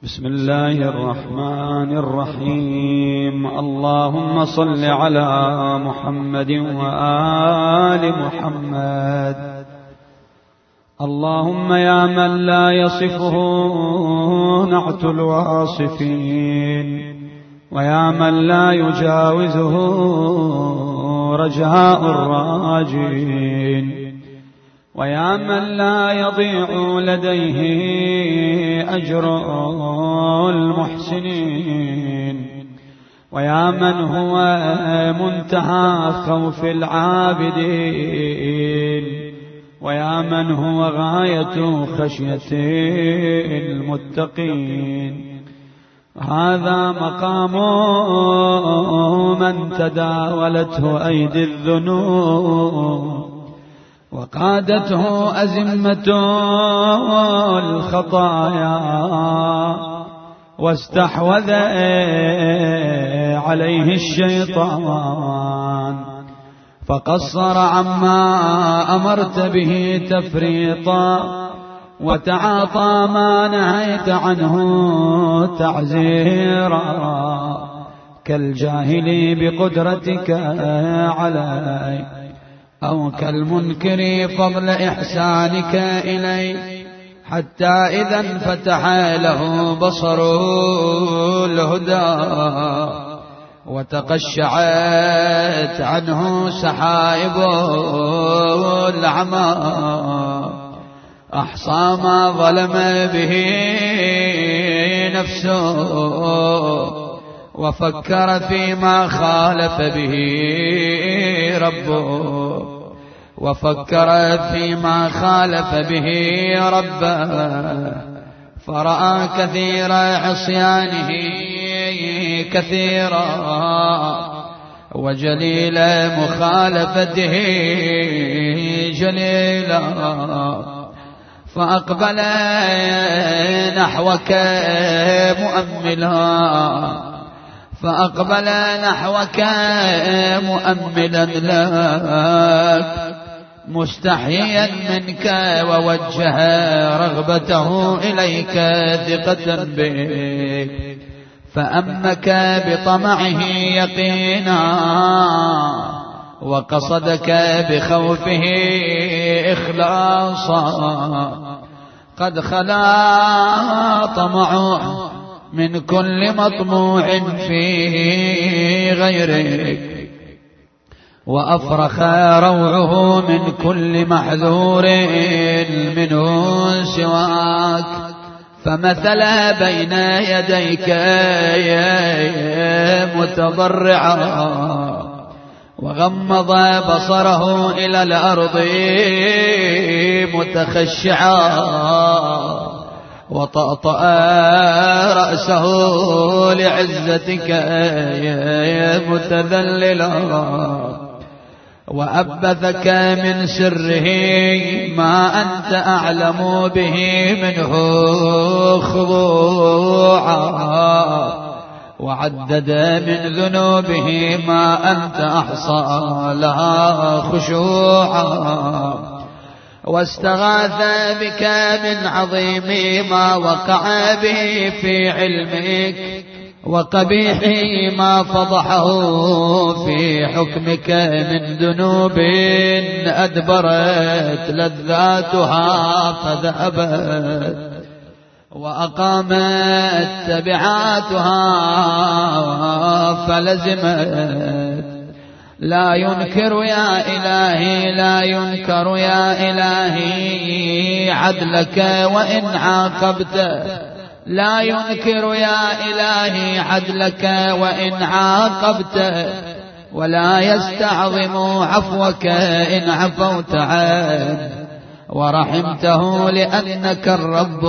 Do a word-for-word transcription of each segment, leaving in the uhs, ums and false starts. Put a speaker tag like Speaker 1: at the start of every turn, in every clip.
Speaker 1: بسم الله الرحمن الرحيم. اللهم صل على محمد وآل محمد. اللهم يا من لا يصفه نعت الواصفين، ويا من لا يجاوزه رجاء الراجين، ويا من لا يضيع لديه أجر المحسنين، ويا من هو منتهى خوف العابدين، ويا من هو غاية خشية المتقين. هذا مقام من تداولته أيدي الذنوب وقادته أزمة الخطايا، واستحوذ عليه الشيطان فقصر عما أمرت به تفريطا، وتعاطى ما نهيت عنه تعزيرا، كالجاهل بقدرتك علي، أو كالمنكر فضل إحسانك إلي، حتى إذا انفتح له بصر الهدى وتقشعت عنه سحائب العمى، أحصى ما ظلم به نفسه وفكر فيما خالف به ربه، وفكر فيما خالف به ربه، فرأى كثير عصيانه كثيرا، وجليل مخالفته جليلا، فأقبل نحوك مؤملا، فأقبل نحوك مؤملا لك مستحيا منك، ووجه رغبته إليك ثقة بك، فأمك بطمعه يقينا، وقصدك بخوفه إخلاصا. قد خلا طمعه من كل مطموع فيه غيرك، وأفرخ روعه من كل محذور منه سواك، فمثل بين يديك متضرعا، وغمض بصره إلى الأرض متخشعا، وطأطأ رأسه لعزتك متذللا، وأبثك من سره ما أنت أعلم به منه خضوعا، وعدد من ذنوبه ما أنت أحصى لها خشوعا، واستغاث بك من عظيم ما وقع به في علمك، وقبيح ما فضحه في حكمك من ذنوب أدبرت لذاتها فذهبت، وأقامت تبعاتها فلزمت. لا ينكر يا إلهي، لا ينكر يا إلهي عدلك وإن عاقبت، لا ينكر يا إلهي عدلك وإن عاقبت، ولا يستعظم عفوك إن عفوت عنه ورحمته، لأنك الرب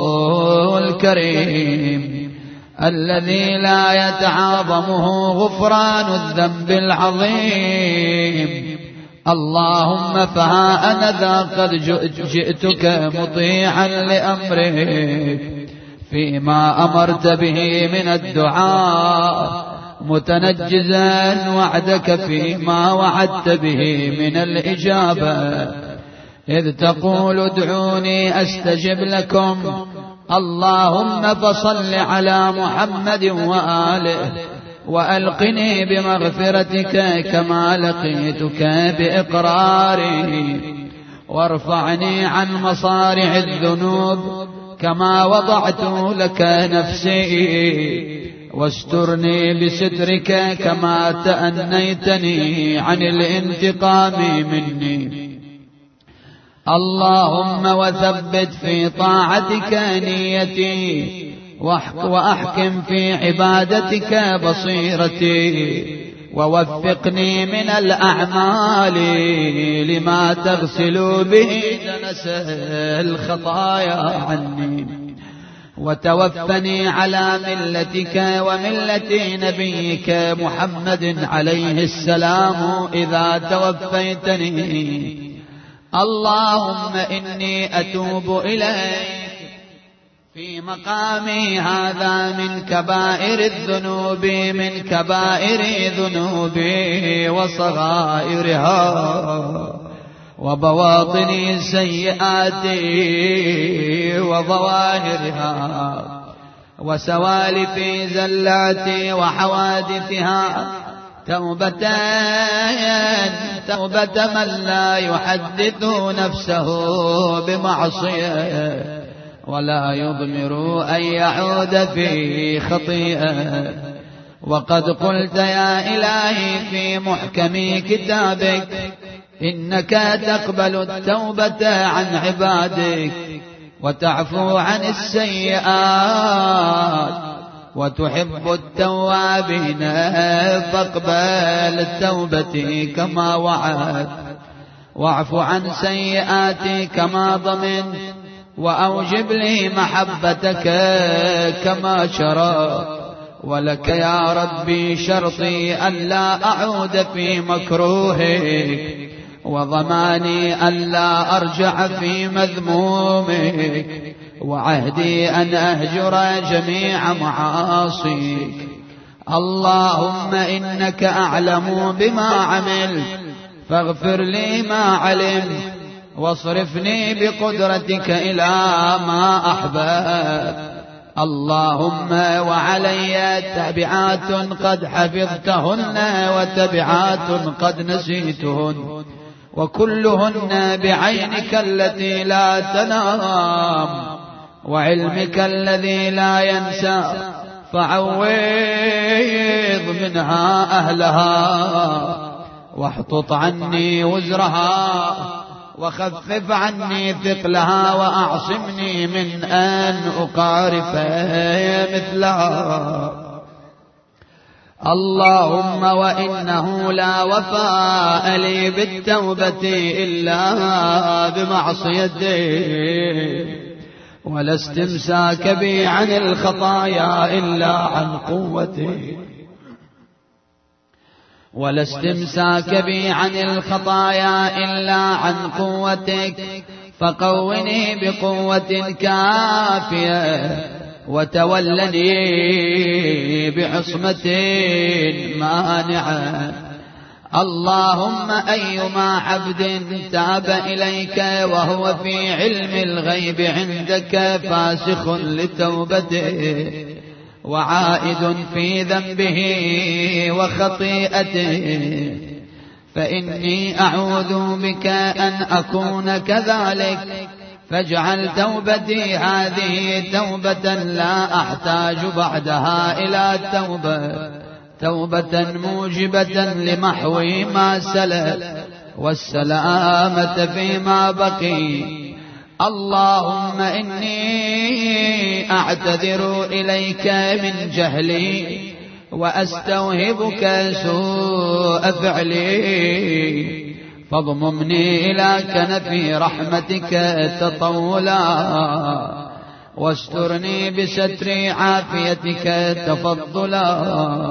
Speaker 1: الكريم الذي لا يتعاظمه غفران الذنب العظيم. اللهم فها أنا ذا قد جئتك مطيعا لأمرك فيما أمرت به من الدعاء، متنجزا وعدك فيما وعدت به من الإجابة، إذ تقول ادعوني أستجب لكم، اللهم فصل على محمد وآله وألقني بمغفرتك كما لقيتك بإقراري، وارفعني عن مصارع الذنوب كما وضعت لك نفسي، واسترني بسترك كما تأنيتني عن الانتقام مني. اللهم وثبت في طاعتك نيتي، وأحكم في عبادتك بصيرتي، ووفقني من الأعمال لما تغسل به دنس الخطايا عني، وتوفني على ملتك وملة نبيك محمد عليه السلام إذا توفيتني. اللهم إني أتوب إليك في مقامي هذا من كبائر الذنوب، من كبائر ذنوبي وصغائرها وبواطن سيئاتي وظواهرها وسوالف زلاتي وحوادثها، توبة توبة من لا يحدث نفسه بمعصية ولا يضمر أن يعود في خطيئة. وقد قلت يا إلهي في محكم كتابك إنك تقبل التوبة عن عبادك وتعفو عن السيئات وتحب التوابين، فاقبل التوبة كما وعدت، واعف عن سيئاتي كما ضمنت، وأوجب لي محبتك كما شرعت. ولك يا ربي شرطي ألا أعود في مكروهك، وضماني ألا أرجع في مذمومك، وعهدي أن أهجر جميع معاصيك. اللهم إنك أعلم بما عملت فاغفر لي ما علمت، واصرفني بقدرتك إلى ما أحببت. اللهم وعلي تبعات قد حفظتهن وتبعات قد نسيتهن، وكلهن بعينك التي لا تنام وعلمك الذي لا ينسى، فعوض منها أهلها، واحطط عني وزرها، وخفف عني ثقلها، وأعصمني من أن أقارف مثلها. اللهم وإنه لا وفاء لي بالتوبة إلا بمعصيتك، ولا استمساك بي عن الخطايا إلا عن قوتك، ولا استمساك بي عن الخطايا إلا عن قوتك، فقوني بقوة كافية، وتولني بعصمة مانعة. اللهم أيما عبد تاب إليك وهو في علم الغيب عندك فاسخ لتوبته وعائد في ذنبه وخطيئته، فإني أعوذ بك أن أكون كذلك، فاجعل توبتي هذه توبة لا أحتاج بعدها إلى توبة، توبة موجبة لمحو ما سلف والسلامة فيما بقي. اللهم إني أعتذر إليك من جهلي، وأستوهبك سوء فعلي، فاضممني إلى كنف رحمتك تطولا، واسترني بستر عافيتك تفضلا.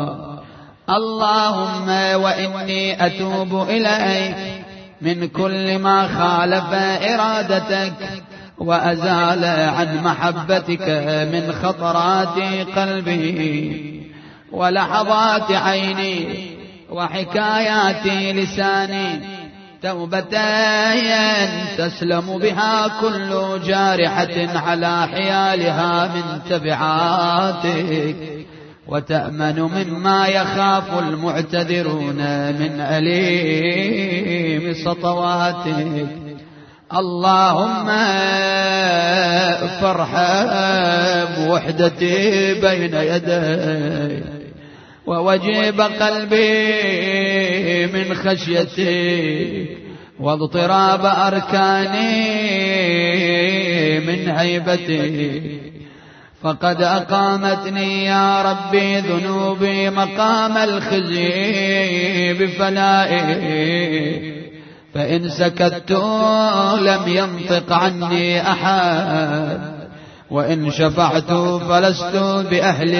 Speaker 1: اللهم وإني أتوب إليك من كل ما خالف إرادتك وأزال عن محبتك من خطرات قلبي ولحظات عيني وحكايات لساني
Speaker 2: توبة تسلم بها كل جارحة على حيالها من تبعاتك، وتأمن مما يخاف المعتذرون من أليم سطواتك. اللهم فارحم وحدتي بين يدي، ووجب قلبي من خشيتك، واضطراب أركاني من هيبتك. فقد أقامتني يا ربي ذنوبي مقام الخزي بفنائي، فإن سكت لم ينطق عني أحد، وإن شفعت فلست بأهل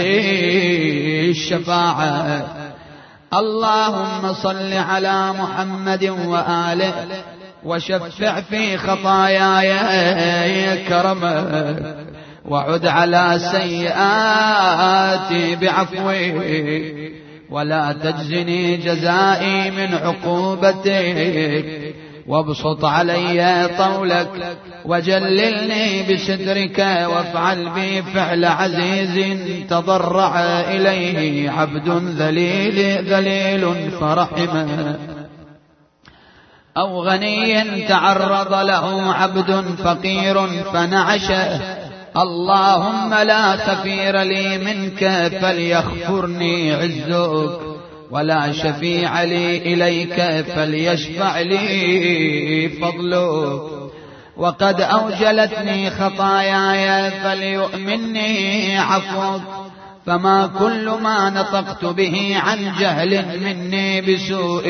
Speaker 2: الشفاعة. اللهم صل على محمد وآله، وشفع في خطاياي كرمك، وعد على سيئاتي بعفوك، ولا تجزني جزائي من عقوبتك، وابسط علي طولك، وجللني بسترك، وافعل بي فعل عزيز تضرع إليه عبد ذليل ذليل فرحمه، أو غني تعرض له عبد فقير فنعشه. اللهم لا خفير لي منك فليخفرني عزك، ولا شفيع لي إليك فليشفع لي فضلك، وقد أوجلتني خطاياي فليؤمني عفوك. فما كل ما نطقت به عن جهل مني بسوء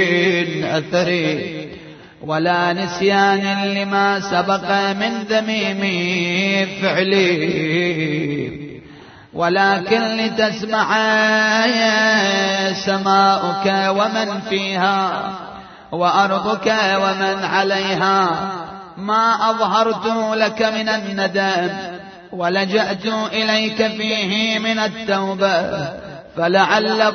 Speaker 2: أثري، ولا نسيان لما سبق من ذميم فعلي، ولكن لتسمع سماؤك ومن فيها، وأرضك ومن عليها، ما أظهرت لك من الندم، ولجأت إليك فيه من التوبة، فلعل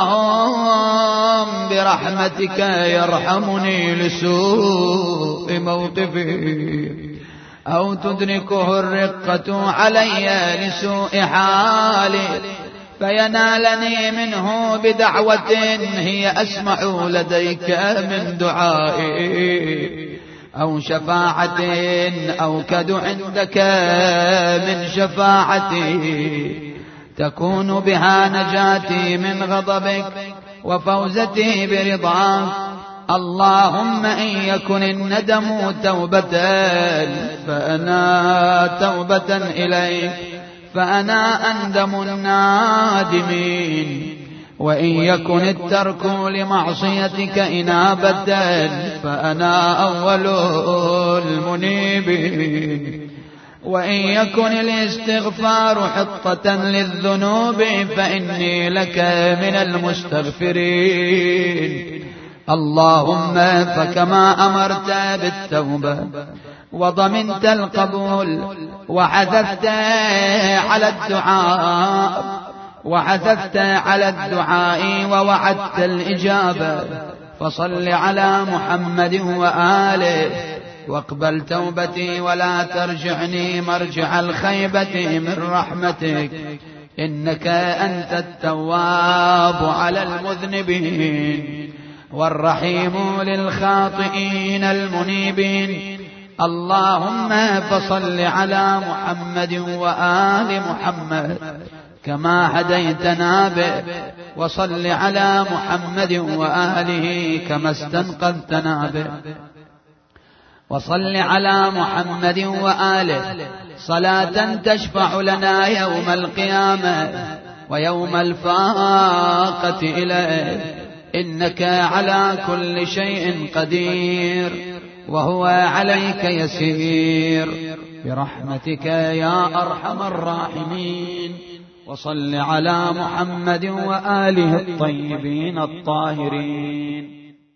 Speaker 2: بعضهم برحمتك يرحمني لسوء موقفي، أو تدركه الرقة علي لسوء حالي، فينالني منه بدعوة هي أسمع لديك من دعائي، أو شفاعة أوكد عندك من شفاعتي، تكون بها نجاتي من غضبك وفوزتي برضاك. اللهم إن يكن الندم توبة فأنا توبة إليك، فأنا أندم النادمين، وإن يكن الترك لمعصيتك إنابة فأنا أول المنيبين، وإن يكن الاستغفار حطة للذنوب فإني لك من المستغفرين. اللهم فكما أمرت بالتوبة وضمنت القبول وحثثت على الدعاء وحثثت على الدعاء ووعدت الإجابة، فصل على محمد وآله، واقبل توبتي ولا ترجعني مرجع الخيبة من رحمتك، إنك أنت التواب على المذنبين والرحيم للخاطئين المنيبين. اللهم فصل على محمد وآل محمد كما هديتنا به، وصل على محمد وآله كما استنقذتنا به، وصل على محمد وآله صلاة تشفع لنا يوم القيامة ويوم الفاقة إليه، إنك على كل شيء قدير وهو عليك يسير، برحمتك يا أرحم الراحمين. وصل على محمد وآله الطيبين الطاهرين.